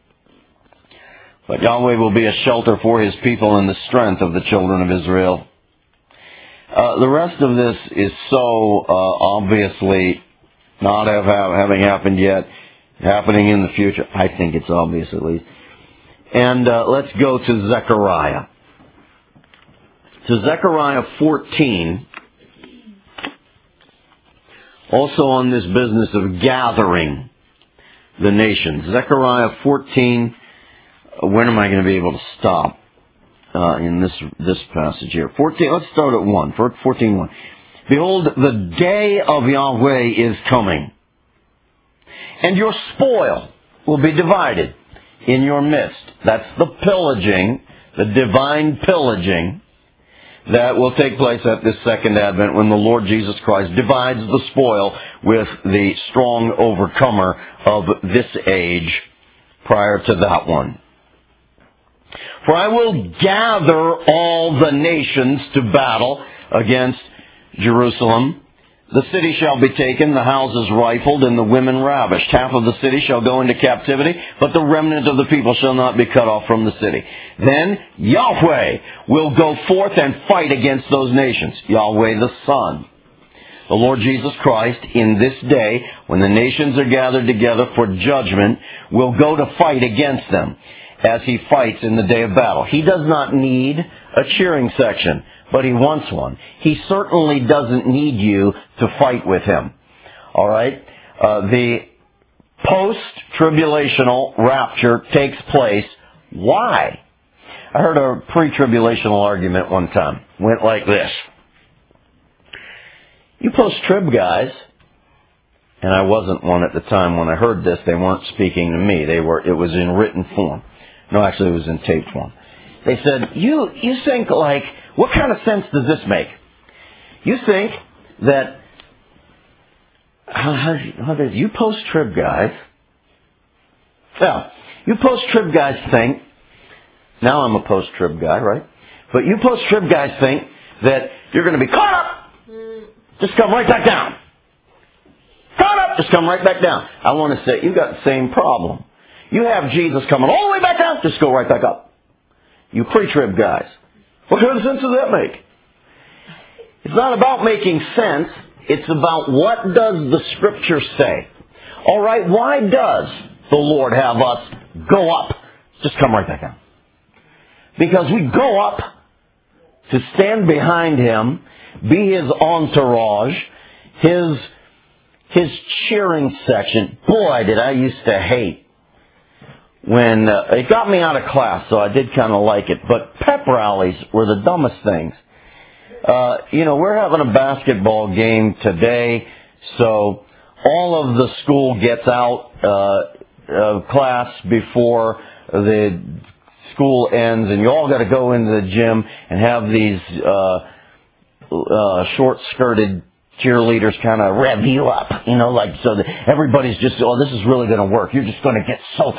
But Yahweh will be a shelter for His people and the strength of the children of Israel. The rest of this is so obviously not having happened yet, happening in the future. I think it's obvious at least. And let's go to Zechariah. To Zechariah 14, also on this business of gathering the nations. Zechariah 14, when am I going to be able to stop in this passage here? 14, let's start at 1, 14:1. Behold, the day of Yahweh is coming, and your spoil will be divided in your midst. That's the pillaging, the divine pillaging that will take place at this second advent when the Lord Jesus Christ divides the spoil with the strong overcomer of this age prior to that one. For I will gather all the nations to battle against Jerusalem. The city shall be taken, the houses rifled, and the women ravished. Half of the city shall go into captivity, but the remnant of the people shall not be cut off from the city. Then Yahweh will go forth and fight against those nations. Yahweh the Son. The Lord Jesus Christ, in this day, when the nations are gathered together for judgment, will go to fight against them, as He fights in the day of battle. He does not need a cheering section, but He wants one. He certainly doesn't need you to fight with Him. Alright? The post-tribulational rapture takes place. Why? I heard a pre-tribulational argument one time. Went like this. You post-trib guys, and I wasn't one at the time when I heard this, they weren't speaking to me. It was in written form. No, actually it was in tape form. They said, you think like, what kind of sense does this make? You think that, you post-trib guys, you post-trib guys think, now I'm a post-trib guy, right? But you post-trib guys think that you're going to be caught up, just come right back down. Caught up, just come right back down. I want to say, you've got the same problem. You have Jesus coming all the way back down, just go right back up. You pre-trib guys. What kind of sense does that make? It's not about making sense. It's about what does the Scripture say. All right, why does the Lord have us go up? Just come right back down. Because we go up to stand behind Him, be His entourage, His cheering section. Boy, did I used to hate when it got me out of class, so I did kind of like it. But pep rallies were the dumbest things. We're having a basketball game today, so all of the school gets out of class before the school ends, and you all got to go into the gym and have these short-skirted cheerleaders kind of rev you up, so that everybody's just, this is really going to work. You're just going to get so,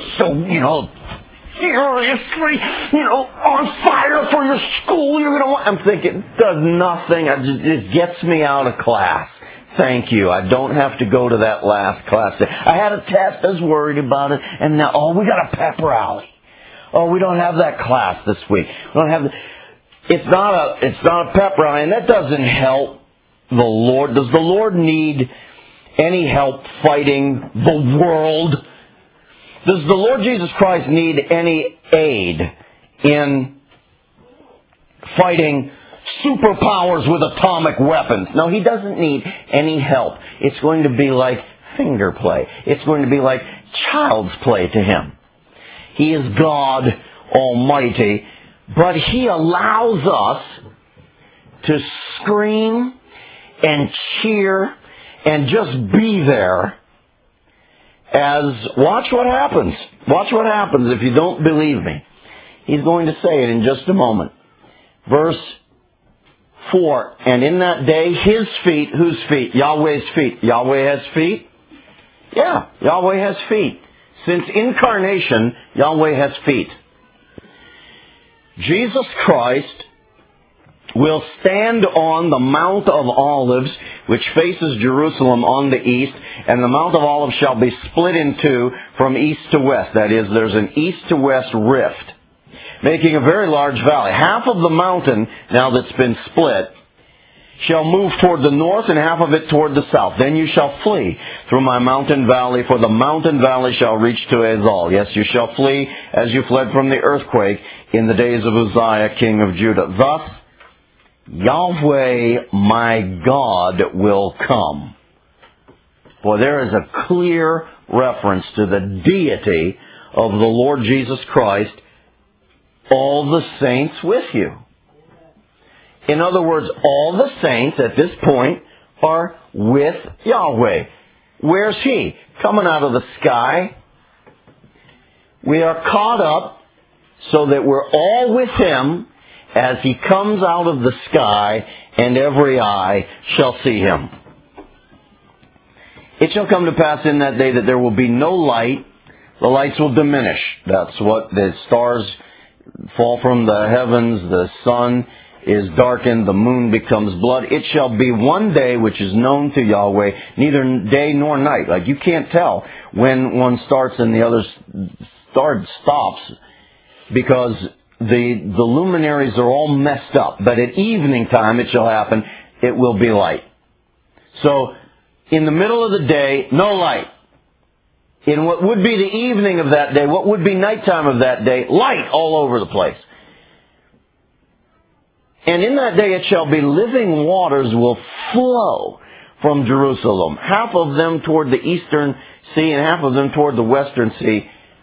seriously, on fire for your school. I'm thinking, it does nothing. It gets me out of class. Thank you. I don't have to go to that last class. I had a test. I was worried about it. And now, we got a pep rally. We don't have that class this week. We don't have. It's not a pep rally, and that doesn't help the Lord. Does the Lord need any help fighting the world? Does the Lord Jesus Christ need any aid in fighting superpowers with atomic weapons? No, He doesn't need any help. It's going to be like finger play. It's going to be like child's play to Him. He is God Almighty, but He allows us to scream and cheer and just be there watch what happens. Watch what happens if you don't believe me. He's going to say it in just a moment. Verse 4, and in that day, his feet, whose feet? Yahweh's feet. Yahweh has feet? Yeah, Yahweh has feet. Since incarnation, Yahweh has feet. Jesus Christ will stand on the Mount of Olives, which faces Jerusalem on the east, and the Mount of Olives shall be split in two from east to west. That is, there's an east to west rift, making a very large valley. Half of the mountain, now that's been split, shall move toward the north and half of it toward the south. Then you shall flee through my mountain valley, for the mountain valley shall reach to Azal. Yes, you shall flee as you fled from the earthquake in the days of Uzziah, king of Judah. Thus, Yahweh my God will come. For there is a clear reference to the deity of the Lord Jesus Christ, all the saints with you. In other words, all the saints at this point are with Yahweh. Where's He? Coming out of the sky. We are caught up so that we're all with Him as He comes out of the sky, and every eye shall see Him. It shall come to pass in that day that there will be no light. The lights will diminish. That's what the stars fall from the heavens. The sun is darkened. The moon becomes blood. It shall be one day which is known to Yahweh, neither day nor night. Like, you can't tell when one starts and the other stops, because the luminaries are all messed up. But at evening time it shall happen, it will be light. So, in the middle of the day, no light. In what would be the evening of that day, what would be nighttime of that day, light all over the place. And in that day it shall be living waters will flow from Jerusalem, half of them toward the eastern sea and half of them toward the western sea.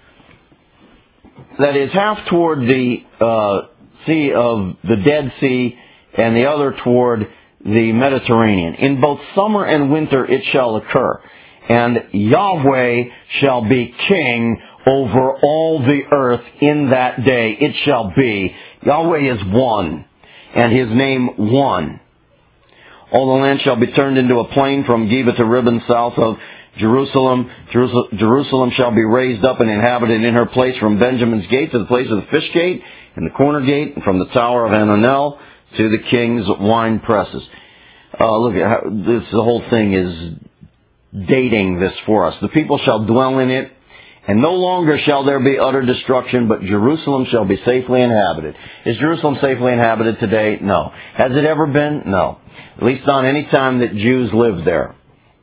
That is, half toward the sea of the Dead Sea and the other toward the Mediterranean. In both summer and winter it shall occur. And Yahweh shall be king over all the earth in that day. It shall be. Yahweh is one, and His name one. All the land shall be turned into a plain from Geba to Ribbon south of Jerusalem. Jerusalem shall be raised up and inhabited in her place from Benjamin's gate to the place of the fish gate and the corner gate, and from the tower of Hananel to the king's wine presses. Look at how the whole thing is dating this for us. The people shall dwell in it, and no longer shall there be utter destruction, but Jerusalem shall be safely inhabited. Is Jerusalem safely inhabited today? No. Has it ever been? No. At least not any time that Jews lived there.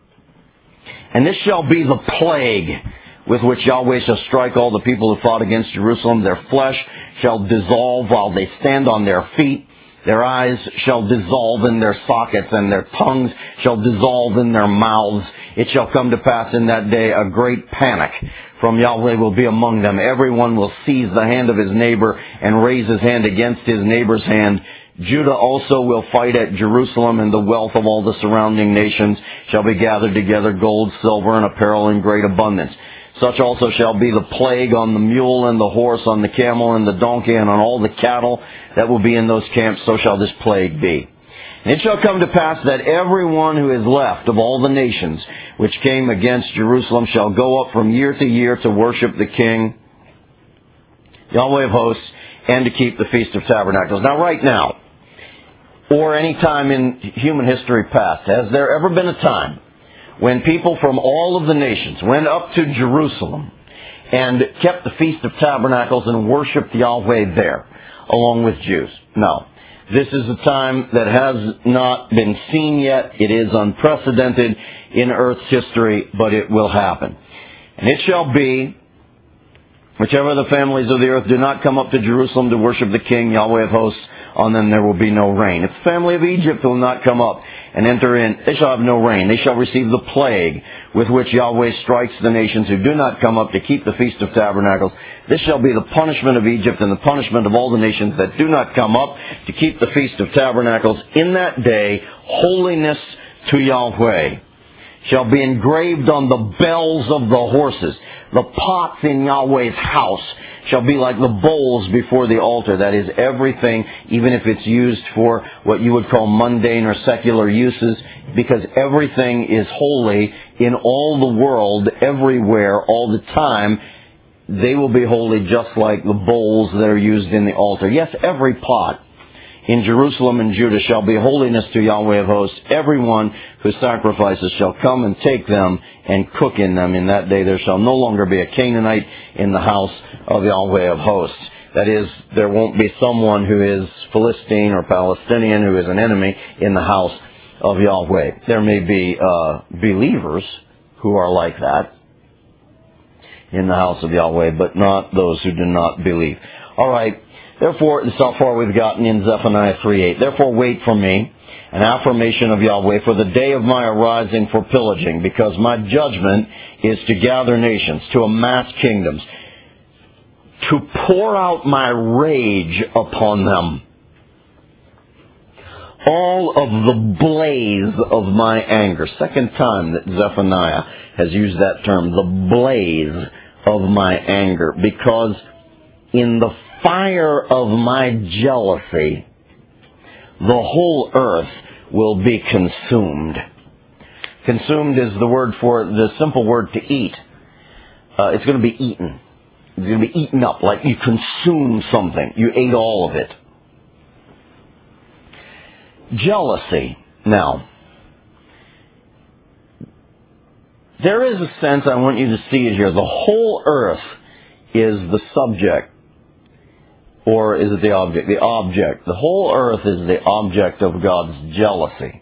And this shall be the plague with which Yahweh shall strike all the people who fought against Jerusalem. Their flesh shall dissolve while they stand on their feet. Their eyes shall dissolve in their sockets, and their tongues shall dissolve in their mouths. It shall come to pass in that day a great panic from Yahweh will be among them. Everyone will seize the hand of his neighbor and raise his hand against his neighbor's hand. Judah also will fight at Jerusalem, and the wealth of all the surrounding nations shall be gathered together, gold, silver, and apparel in great abundance. Such also shall be the plague on the mule and the horse, on the camel and the donkey, and on all the cattle that will be in those camps. So shall this plague be. And it shall come to pass that everyone who is left of all the nations which came against Jerusalem shall go up from year to year to worship the King, Yahweh of hosts, and to keep the Feast of Tabernacles. Now, right now, or any time in human history past, has there ever been a time when people from all of the nations went up to Jerusalem and kept the Feast of Tabernacles and worshipped Yahweh there, along with Jews? No. This is a time that has not been seen yet. It is unprecedented in earth's history, but it will happen. And it shall be, whichever of the families of the earth do not come up to Jerusalem to worship the King, Yahweh of hosts, on them there will be no rain. If the family of Egypt will not come up and enter in, they shall have no rain. They shall receive the plague with which Yahweh strikes the nations who do not come up to keep the Feast of Tabernacles. This shall be the punishment of Egypt and the punishment of all the nations that do not come up to keep the Feast of Tabernacles. In that day, holiness to Yahweh. shall be engraved on the bells of the horses. The pots in Yahweh's house shall be like the bowls before the altar. That is, everything, even if it's used for what you would call mundane or secular uses, because everything is holy in all the world, everywhere, all the time. They will be holy just like the bowls that are used in the altar. Yes, every pot in Jerusalem and Judah shall be holiness to Yahweh of hosts. Everyone who sacrifices shall come and take them and cook in them. In that day there shall no longer be a Canaanite in the house of Yahweh of hosts. That is, there won't be someone who is Philistine or Palestinian who is an enemy in the house of Yahweh. There may be believers who are like that in the house of Yahweh, but not those who do not believe. All right. Therefore, this is how far we've gotten in Zephaniah 3:8. Therefore, wait for me, an affirmation of Yahweh, for the day of my arising for pillaging, because my judgment is to gather nations, to amass kingdoms, to pour out my rage upon them. All of the blaze of my anger. Second time that Zephaniah has used that term, the blaze of my anger, because in the fire of my jealousy, the whole earth will be consumed. Consumed is the simple word to eat. It's going to be eaten. It's going to be eaten up, like you consume something. You ate all of it. Jealousy. Now, there is a sense, I want you to see it here. The whole earth is the subject. Or is it the object? The object. The whole earth is the object of God's jealousy.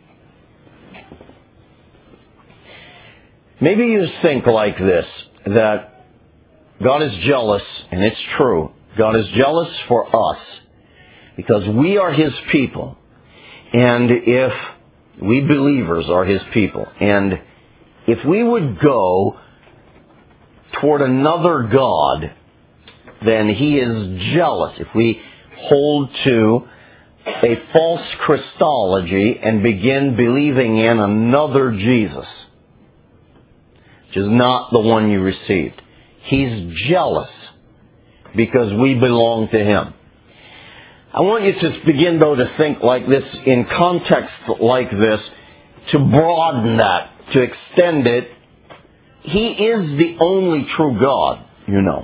Maybe you think like this, that God is jealous, and it's true. God is jealous for us because we are His people. And if we believers are His people, and if we would go toward another God, then He is jealous. If we hold to a false Christology and begin believing in another Jesus, which is not the one you received, He's jealous because we belong to Him. I want you to begin, though, to think like this, in context like this, to broaden that, to extend it. He is the only true God, you know.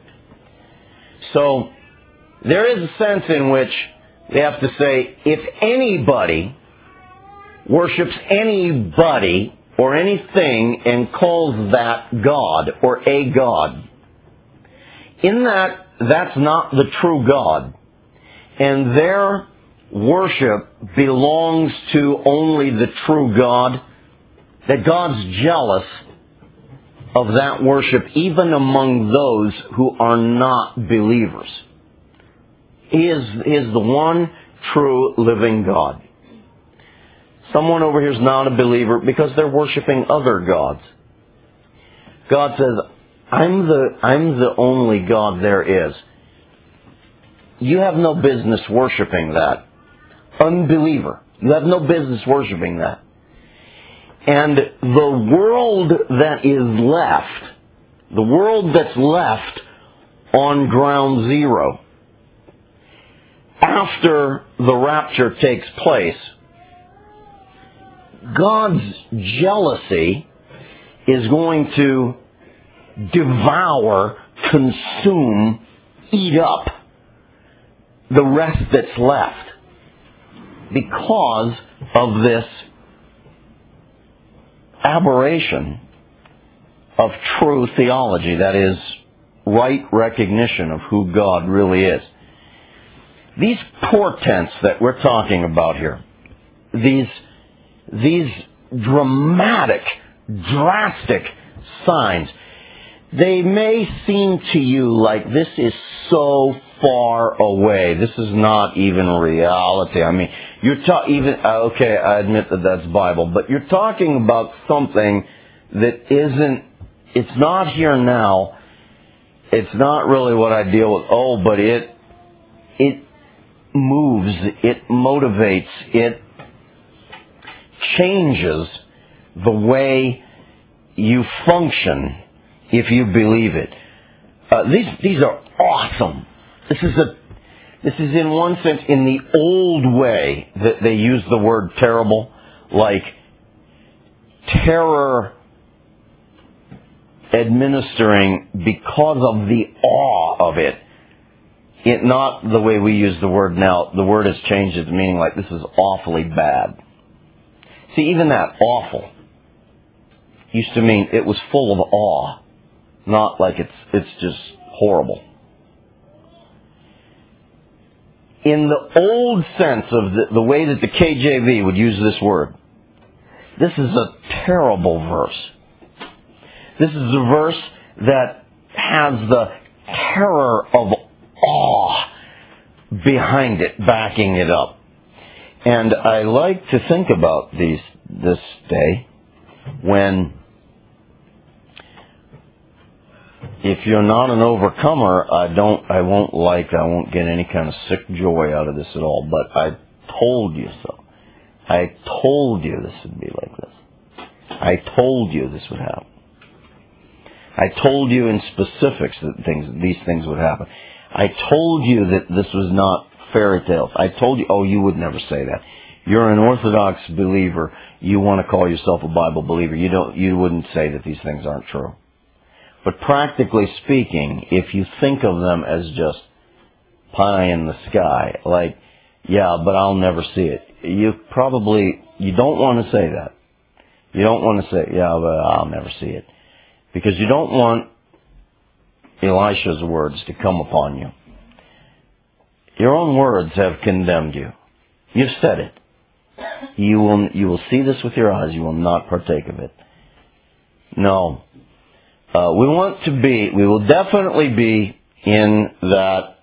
So, there is a sense in which they have to say, if anybody worships anybody or anything and calls that God or a God, in that, that's not the true God. And their worship belongs to only the true God, that God's jealous of that worship even among those who are not believers. He is the one true living God. Someone over here is not a believer because they're worshiping other gods. God says, I'm the only God there is. You have no business worshiping that. Unbeliever. You have no business worshiping that. And the world that is left, the world that's left on ground zero, after the rapture takes place, God's jealousy is going to devour, consume, eat up the rest that's left because of this aberration of true theology, that is, right recognition of who God really is. These portents that we're talking about here, these dramatic, drastic signs, they may seem to you like this is so far away. This is not even reality. I mean, okay, I admit that that's Bible, but you're talking about something that isn't, it's not here now. It's not really what I deal with. Oh, but it moves, it motivates, it changes the way you function if you believe it. These are awesome. This is in one sense in the old way that they use the word terrible, like terror administering because of the awe of it. Not the way we use the word now. The word has changed its meaning, like this is awfully bad. See, even that awful used to mean it was full of awe, not like it's just horrible. In the old sense of the way that the KJV would use this word, this is a terrible verse. This is a verse that has the terror of awe behind it, backing it up. And I like to think about this day when, if you're not an overcomer, I won't get any kind of sick joy out of this at all. But I told you so. I told you this would be like this. I told you this would happen. I told you in specifics that these things would happen. I told you that this was not fairy tales. I told you, you would never say that. You're an Orthodox believer. You want to call yourself a Bible believer. You wouldn't say that these things aren't true. But practically speaking, if you think of them as just pie in the sky, like, yeah, but I'll never see it, you don't want to say that. You don't want to say, yeah, but I'll never see it. Because you don't want Elisha's words to come upon you. Your own words have condemned you. You've said it. You will see this with your eyes. You will not partake of it. No. We will definitely be in that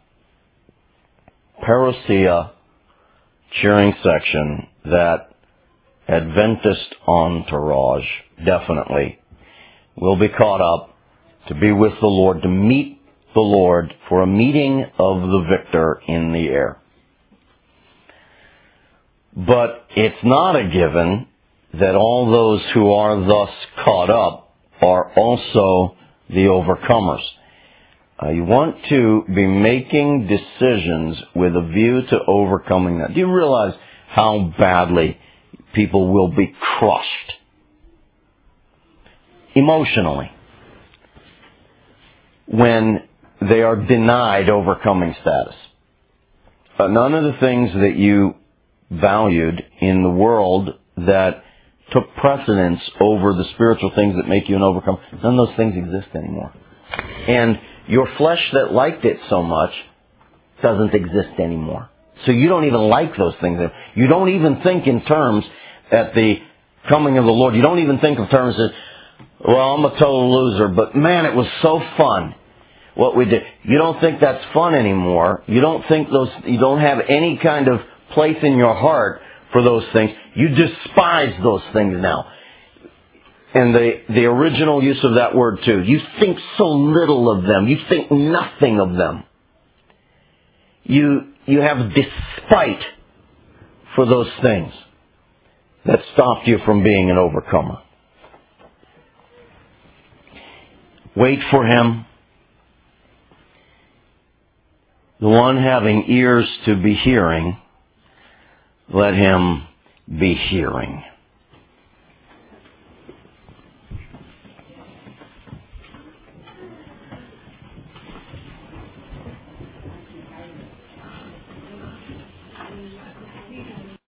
parousia cheering section, that Adventist entourage, definitely. We'll be caught up to be with the Lord, to meet the Lord for a meeting of the victor in the air. But it's not a given that all those who are thus caught up are also the overcomers. You want to be making decisions with a view to overcoming that. Do you realize how badly people will be crushed emotionally when they are denied overcoming status? None of the things that you valued in the world that took precedence over the spiritual things that make you an overcomer, none of those things exist anymore. And your flesh that liked it so much doesn't exist anymore. So you don't even like those things. You don't even think in terms at the coming of the Lord. You don't even think of terms as, well, I'm a total loser, but man, it was so fun what we did. You don't think that's fun anymore. You don't have any kind of place in your heart for those things. You despise those things now. And the original use of that word too. You think so little of them. You think nothing of them. You have despite for those things that stopped you from being an overcomer. Wait for Him. The one having ears to be hearing, let him be hearing.